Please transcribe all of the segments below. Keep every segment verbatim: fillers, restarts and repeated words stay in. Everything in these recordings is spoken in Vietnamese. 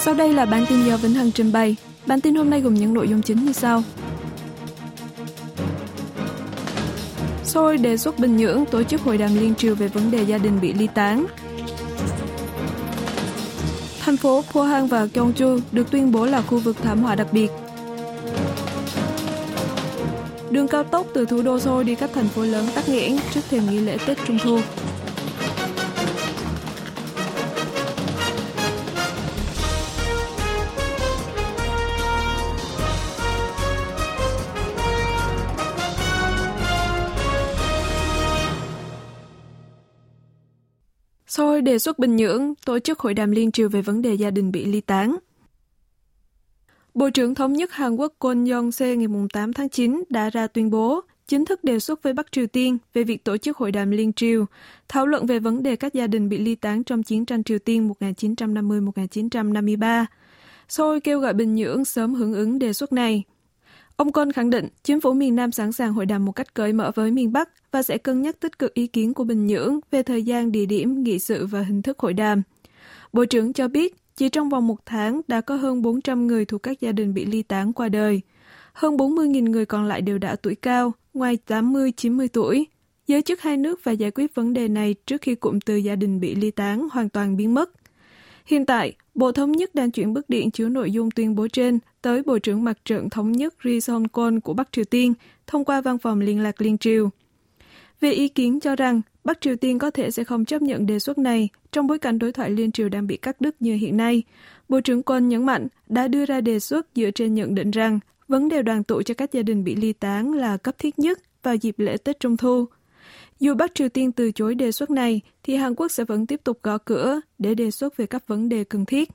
Sau đây là bản tin do Vĩnh Hằng trình bày. Bản tin hôm nay gồm những nội dung chính như sau. Seoul đề xuất Bình Nhưỡng tổ chức hội đàm liên triều về vấn đề gia đình bị ly tán. Thành phố Pohang và Gyeongju được tuyên bố là khu vực thảm họa đặc biệt. Đường cao tốc từ thủ đô Seoul đi các thành phố lớn tắc nghẽn trước thềm nghỉ lễ Tết Trung thu. Seoul đề xuất Bình Nhưỡng tổ chức hội đàm liên triều về vấn đề gia đình bị ly tán. Bộ trưởng Thống nhất Hàn Quốc Kwon Yong-se ngày tám tháng chín đã ra tuyên bố chính thức đề xuất với Bắc Triều Tiên về việc tổ chức hội đàm liên triều, thảo luận về vấn đề các gia đình bị ly tán trong chiến tranh Triều Tiên một nghìn chín trăm năm mươi đến một nghìn chín trăm năm mươi ba. Seoul kêu gọi Bình Nhưỡng sớm hưởng ứng đề xuất này. Ông Kwon khẳng định chính phủ miền Nam sẵn sàng hội đàm một cách cởi mở với miền Bắc và sẽ cân nhắc tích cực ý kiến của Bình Nhưỡng về thời gian, địa điểm, nghị sự và hình thức hội đàm. Bộ trưởng cho biết chỉ trong vòng một tháng đã có hơn bốn trăm người thuộc các gia đình bị ly tán qua đời. Hơn bốn mươi nghìn người còn lại đều đã tuổi cao, ngoài tám mươi đến chín mươi tuổi. Giới chức hai nước phải giải quyết vấn đề này trước khi cụm từ gia đình bị ly tán hoàn toàn biến mất. Hiện tại, Bộ Thống nhất đang chuyển bức điện chứa nội dung tuyên bố trên tới Bộ trưởng Mặt trận Thống nhất Ri Son-kwon của Bắc Triều Tiên thông qua Văn phòng Liên lạc Liên triều. Về ý kiến cho rằng Bắc Triều Tiên có thể sẽ không chấp nhận đề xuất này trong bối cảnh đối thoại liên triều đang bị cắt đứt như hiện nay, Bộ trưởng Kwon nhấn mạnh đã đưa ra đề xuất dựa trên nhận định rằng vấn đề đoàn tụ cho các gia đình bị ly tán là cấp thiết nhất vào dịp lễ Tết Trung thu. Dù Bắc Triều Tiên từ chối đề xuất này, thì Hàn Quốc sẽ vẫn tiếp tục gõ cửa để đề xuất về các vấn đề cần thiết.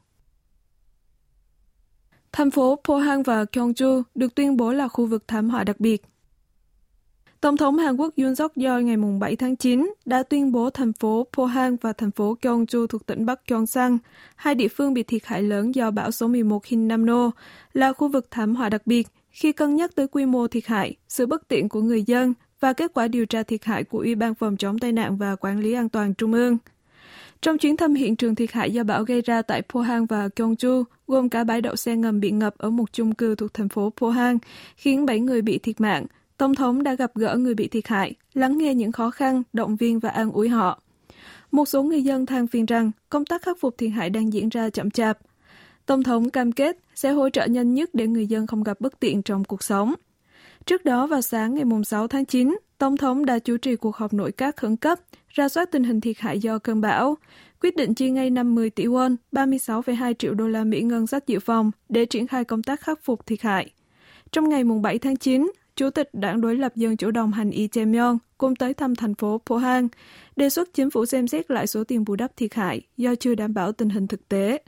Thành phố Pohang và Gyeongju được tuyên bố là khu vực thảm họa đặc biệt. Tổng thống Hàn Quốc Yoon Suk-yeol ngày bảy tháng chín đã tuyên bố thành phố Pohang và thành phố Gyeongju thuộc tỉnh Bắc Gyeongsang, hai địa phương bị thiệt hại lớn do bão số mười một Hinnamno, là khu vực thảm họa đặc biệt khi cân nhắc tới quy mô thiệt hại, sự bất tiện của người dân và kết quả điều tra thiệt hại của Ủy ban phòng chống tai nạn và quản lý an toàn Trung ương. Trong chuyến thăm hiện trường thiệt hại do bão gây ra tại Pohang và Gyeongju, gồm cả bãi đậu xe ngầm bị ngập ở một chung cư thuộc thành phố Pohang, khiến bảy người bị thiệt mạng, Tổng thống đã gặp gỡ người bị thiệt hại, lắng nghe những khó khăn, động viên và an ủi họ. Một số người dân than phiền rằng công tác khắc phục thiệt hại đang diễn ra chậm chạp. Tổng thống cam kết sẽ hỗ trợ nhanh nhất để người dân không gặp bất tiện trong cuộc sống. Trước đó vào sáng ngày sáu tháng chín, Tổng thống đã chủ trì cuộc họp nội các khẩn cấp, rà soát tình hình thiệt hại do cơn bão, quyết định chi ngay năm mươi tỷ won, ba mươi sáu phẩy hai triệu đô la Mỹ ngân sách dự phòng để triển khai công tác khắc phục thiệt hại. Trong ngày bảy tháng chín, Chủ tịch Đảng đối lập Dân chủ đồng hành Lee Jae-myung cũng tới thăm thành phố Pohang, đề xuất chính phủ xem xét lại số tiền bù đắp thiệt hại do chưa đảm bảo tình hình thực tế.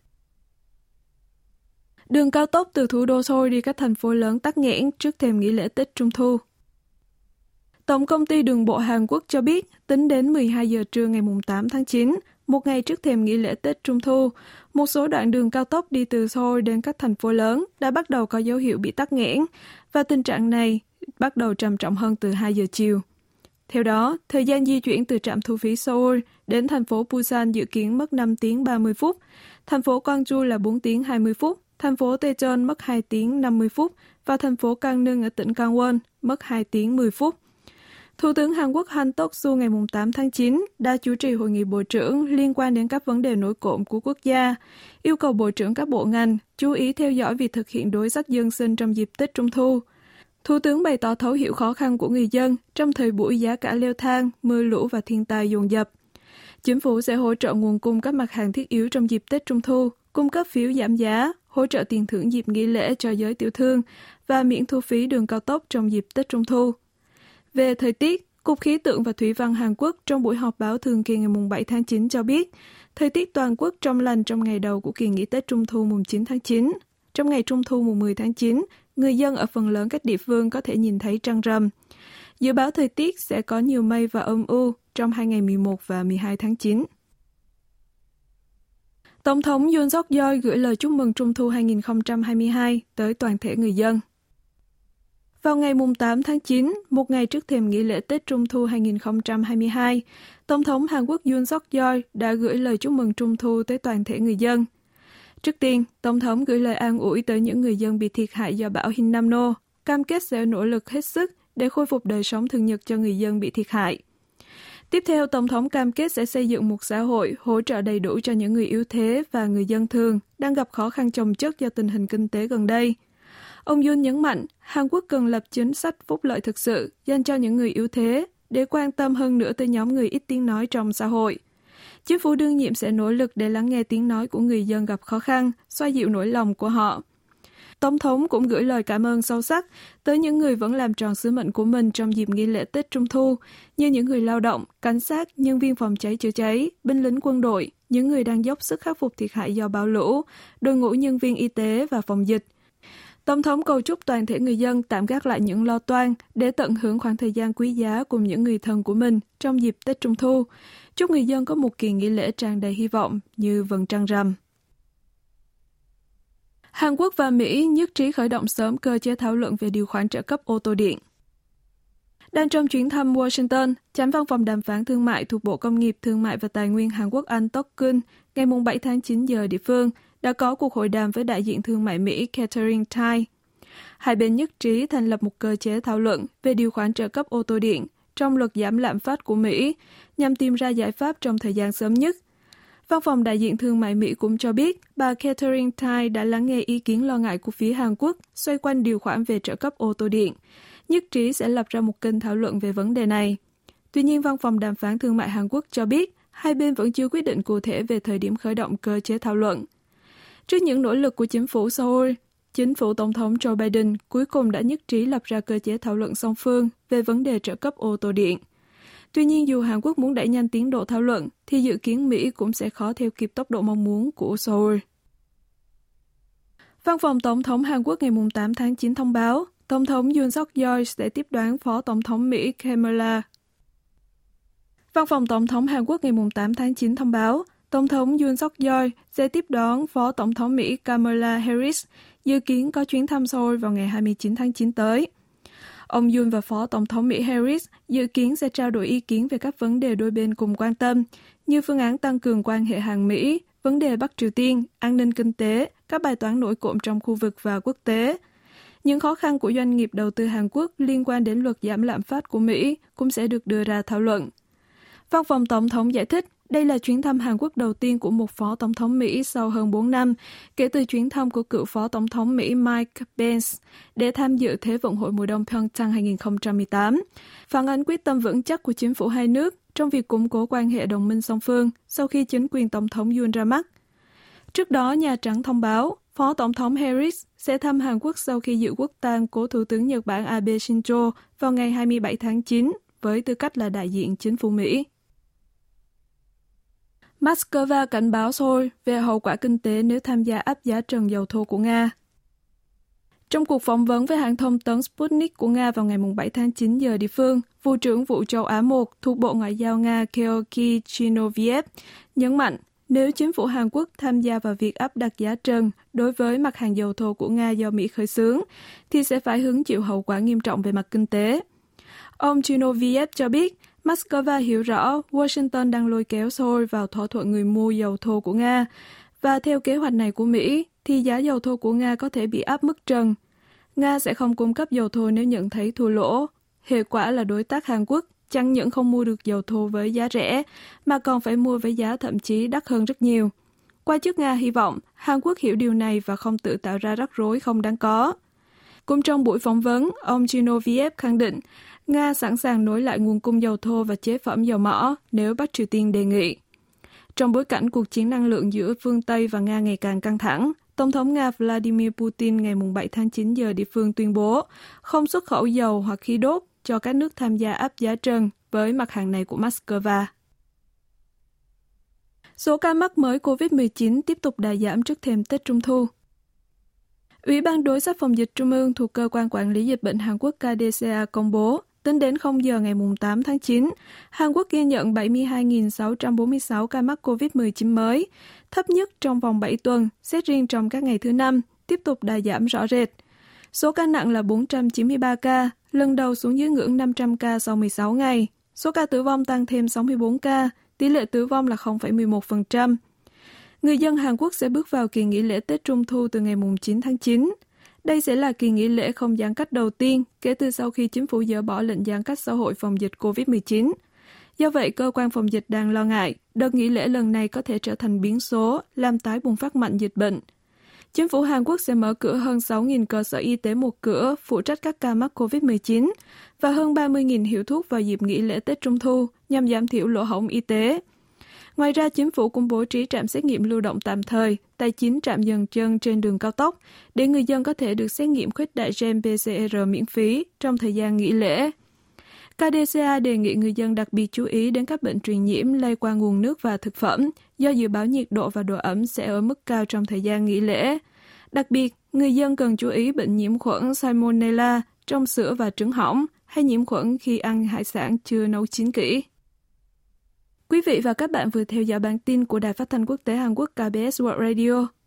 Đường cao tốc từ thủ đô Seoul đi các thành phố lớn tắc nghẽn trước thềm nghỉ lễ Tết Trung thu. Tổng công ty Đường bộ Hàn Quốc cho biết, tính đến mười hai giờ trưa ngày tám tháng chín, một ngày trước thềm nghỉ lễ Tết Trung thu, một số đoạn đường cao tốc đi từ Seoul đến các thành phố lớn đã bắt đầu có dấu hiệu bị tắc nghẽn, và tình trạng này bắt đầu trầm trọng hơn từ hai giờ chiều. Theo đó, thời gian di chuyển từ trạm thu phí Seoul đến thành phố Busan dự kiến mất năm tiếng ba mươi phút, thành phố Gwangju là bốn tiếng hai mươi phút, thành phố Daejeon mất hai tiếng năm mươi phút và thành phố Gangneung ở tỉnh Gangwon mất hai tiếng mười phút. Thủ tướng Hàn Quốc Han Dok-su ngày tám tháng chín đã chủ trì hội nghị bộ trưởng liên quan đến các vấn đề nổi cộm của quốc gia, yêu cầu bộ trưởng các bộ ngành chú ý theo dõi việc thực hiện đối sách dân sinh trong dịp Tết Trung thu. Thủ tướng bày tỏ thấu hiểu khó khăn của người dân trong thời buổi giá cả leo thang, mưa lũ và thiên tai dồn dập. Chính phủ sẽ hỗ trợ nguồn cung các mặt hàng thiết yếu trong dịp Tết Trung thu, cung cấp phiếu giảm giá, hỗ trợ tiền thưởng dịp nghỉ lễ cho giới tiểu thương và miễn thu phí đường cao tốc trong dịp Tết Trung thu. Về thời tiết, Cục Khí tượng và Thủy văn Hàn Quốc trong buổi họp báo thường kỳ ngày bảy tháng chín cho biết, thời tiết toàn quốc trong lành trong ngày đầu của kỳ nghỉ Tết Trung thu mùng chín tháng chín. Trong ngày Trung thu mùng mười tháng chín, người dân ở phần lớn các địa phương có thể nhìn thấy trăng rằm. Dự báo thời tiết sẽ có nhiều mây và âm u trong hai ngày mười một và mười hai tháng chín. Tổng thống Yoon Suk-yeol gửi lời chúc mừng Trung thu hai không hai hai tới toàn thể người dân. Vào ngày tám tháng chín, một ngày trước thềm nghỉ lễ Tết Trung thu hai không hai hai, Tổng thống Hàn Quốc Yoon Suk-yeol đã gửi lời chúc mừng Trung thu tới toàn thể người dân. Trước tiên, Tổng thống gửi lời an ủi tới những người dân bị thiệt hại do bão Hinnamno, cam kết sẽ nỗ lực hết sức để khôi phục đời sống thường nhật cho người dân bị thiệt hại. Tiếp theo, Tổng thống cam kết sẽ xây dựng một xã hội hỗ trợ đầy đủ cho những người yếu thế và người dân thường đang gặp khó khăn chồng chất do tình hình kinh tế gần đây. Ông Yoon nhấn mạnh, Hàn Quốc cần lập chính sách phúc lợi thực sự dành cho những người yếu thế để quan tâm hơn nữa tới nhóm người ít tiếng nói trong xã hội. Chính phủ đương nhiệm sẽ nỗ lực để lắng nghe tiếng nói của người dân gặp khó khăn, xoa dịu nỗi lòng của họ. Tổng thống cũng gửi lời cảm ơn sâu sắc tới những người vẫn làm tròn sứ mệnh của mình trong dịp nghỉ lễ Tết Trung Thu, như những người lao động, cảnh sát, nhân viên phòng cháy chữa cháy, binh lính quân đội, những người đang dốc sức khắc phục thiệt hại do bão lũ, đội ngũ nhân viên y tế và phòng dịch. Tổng thống cầu chúc toàn thể người dân tạm gác lại những lo toan để tận hưởng khoảng thời gian quý giá cùng những người thân của mình trong dịp Tết Trung Thu. Chúc người dân có một kỳ nghỉ lễ tràn đầy hy vọng như vầng trăng rằm. Hàn Quốc và Mỹ nhất trí khởi động sớm cơ chế thảo luận về điều khoản trợ cấp ô tô điện. Đang trong chuyến thăm Washington, Chánh văn phòng đàm phán thương mại thuộc Bộ Công nghiệp, Thương mại và Tài nguyên Hàn Quốc An Tok-kun ngày bảy tháng chín giờ địa phương đã có cuộc hội đàm với đại diện thương mại Mỹ Katherine Tai. Hai bên nhất trí thành lập một cơ chế thảo luận về điều khoản trợ cấp ô tô điện trong luật giảm lạm phát của Mỹ nhằm tìm ra giải pháp trong thời gian sớm nhất. Văn phòng đại diện thương mại Mỹ cũng cho biết bà Katherine Tai đã lắng nghe ý kiến lo ngại của phía Hàn Quốc xoay quanh điều khoản về trợ cấp ô tô điện, nhất trí sẽ lập ra một kênh thảo luận về vấn đề này. Tuy nhiên, Văn phòng đàm phán thương mại Hàn Quốc cho biết hai bên vẫn chưa quyết định cụ thể về thời điểm khởi động cơ chế thảo luận. Trước những nỗ lực của chính phủ Seoul, chính phủ Tổng thống Joe Biden cuối cùng đã nhất trí lập ra cơ chế thảo luận song phương về vấn đề trợ cấp ô tô điện. Tuy nhiên, dù Hàn Quốc muốn đẩy nhanh tiến độ thảo luận, thì dự kiến Mỹ cũng sẽ khó theo kịp tốc độ mong muốn của Seoul. Văn phòng Tổng thống Hàn Quốc ngày tám tháng chín thông báo, Tổng thống Yoon Suk-yeol sẽ tiếp đoán Phó Tổng thống Mỹ Kamala. Văn phòng Tổng thống Hàn Quốc ngày tám tháng chín thông báo, Tổng thống Yoon Suk-yeol sẽ tiếp đón Phó Tổng thống Mỹ Kamala Harris, dự kiến có chuyến thăm Seoul vào ngày hai mươi chín tháng chín tới. Ông Yoon và Phó Tổng thống Mỹ Harris dự kiến sẽ trao đổi ý kiến về các vấn đề đôi bên cùng quan tâm, như phương án tăng cường quan hệ Hàn-Mỹ, vấn đề Bắc Triều Tiên, an ninh kinh tế, các bài toán nổi cộm trong khu vực và quốc tế. Những khó khăn của doanh nghiệp đầu tư Hàn Quốc liên quan đến luật giảm lạm phát của Mỹ cũng sẽ được đưa ra thảo luận. Văn phòng Tổng thống giải thích, đây là chuyến thăm Hàn Quốc đầu tiên của một Phó Tổng thống Mỹ sau hơn bốn năm, kể từ chuyến thăm của cựu Phó Tổng thống Mỹ Mike Pence để tham dự Thế vận hội mùa đông Pyeongchang hai không một tám, phản ánh quyết tâm vững chắc của chính phủ hai nước trong việc củng cố quan hệ đồng minh song phương sau khi chính quyền Tổng thống Yoon ra mắt. Trước đó, Nhà Trắng thông báo, Phó Tổng thống Harris sẽ thăm Hàn Quốc sau khi dự quốc tang cố Thủ tướng Nhật Bản Abe Shinzo vào ngày hai mươi bảy tháng chín, với tư cách là đại diện chính phủ Mỹ. Moscow cảnh báo Seoul về hậu quả kinh tế nếu tham gia áp giá trần dầu thô của Nga. Trong cuộc phỏng vấn với hãng thông tấn Sputnik của Nga vào ngày bảy tháng chín giờ địa phương, Vụ trưởng Vụ châu Á một thuộc Bộ Ngoại giao Nga Georgy Chinoviev nhấn mạnh nếu chính phủ Hàn Quốc tham gia vào việc áp đặt giá trần đối với mặt hàng dầu thô của Nga do Mỹ khởi xướng, thì sẽ phải hứng chịu hậu quả nghiêm trọng về mặt kinh tế. Ông Chinoviev cho biết, Moscow hiểu rõ Washington đang lôi kéo Seoul vào thỏa thuận người mua dầu thô của Nga, và theo kế hoạch này của Mỹ, thì giá dầu thô của Nga có thể bị áp mức trần. Nga sẽ không cung cấp dầu thô nếu nhận thấy thua lỗ. Hệ quả là đối tác Hàn Quốc chẳng những không mua được dầu thô với giá rẻ, mà còn phải mua với giá thậm chí đắt hơn rất nhiều. Quan chức Nga hy vọng Hàn Quốc hiểu điều này và không tự tạo ra rắc rối không đáng có. Cũng trong buổi phỏng vấn, ông Chinoviev khẳng định Nga sẵn sàng nối lại nguồn cung dầu thô và chế phẩm dầu mỏ nếu Bắc Triều Tiên đề nghị. Trong bối cảnh cuộc chiến năng lượng giữa phương Tây và Nga ngày càng căng thẳng, Tổng thống Nga Vladimir Putin ngày bảy tháng chín giờ địa phương tuyên bố không xuất khẩu dầu hoặc khí đốt cho các nước tham gia áp giá trần với mặt hàng này của Moscow. Số ca mắc mới covid mười chín tiếp tục đà giảm trước thềm Tết Trung Thu. Ủy ban đối sách phòng dịch Trung ương thuộc Cơ quan Quản lý Dịch bệnh Hàn Quốc K D C A công bố, tính đến không giờ ngày tám tháng chín, Hàn Quốc ghi nhận bảy mươi hai nghìn sáu trăm bốn mươi sáu ca mắc covid mười chín mới, thấp nhất trong vòng bảy tuần, xét riêng trong các ngày thứ Năm, tiếp tục đà giảm rõ rệt. Số ca nặng là bốn trăm chín mươi ba ca, lần đầu xuống dưới ngưỡng năm trăm ca sau mười sáu ngày. Số ca tử vong tăng thêm sáu mươi bốn ca, tỷ lệ tử vong là không phẩy mười một phần trăm. Người dân Hàn Quốc sẽ bước vào kỳ nghỉ lễ Tết Trung Thu từ ngày chín tháng chín. Đây sẽ là kỳ nghỉ lễ không giãn cách đầu tiên kể từ sau khi chính phủ dỡ bỏ lệnh giãn cách xã hội phòng dịch covid mười chín. Do vậy, cơ quan phòng dịch đang lo ngại đợt nghỉ lễ lần này có thể trở thành biến số, làm tái bùng phát mạnh dịch bệnh. Chính phủ Hàn Quốc sẽ mở cửa hơn sáu nghìn cơ sở y tế một cửa phụ trách các ca mắc covid mười chín và hơn ba mươi nghìn hiệu thuốc vào dịp nghỉ lễ Tết Trung Thu nhằm giảm thiểu lỗ hổng y tế. Ngoài ra, chính phủ cũng bố trí trạm xét nghiệm lưu động tạm thời tại chín trạm dừng chân trên đường cao tốc để người dân có thể được xét nghiệm khuếch đại gen pê xê rờ miễn phí trong thời gian nghỉ lễ. ca đê xê a đề nghị người dân đặc biệt chú ý đến các bệnh truyền nhiễm lây qua nguồn nước và thực phẩm do dự báo nhiệt độ và độ ẩm sẽ ở mức cao trong thời gian nghỉ lễ. Đặc biệt, người dân cần chú ý bệnh nhiễm khuẩn Salmonella trong sữa và trứng hỏng hay nhiễm khuẩn khi ăn hải sản chưa nấu chín kỹ. Quý vị và các bạn vừa theo dõi bản tin của Đài Phát thanh Quốc tế Hàn Quốc ca bê ét World Radio.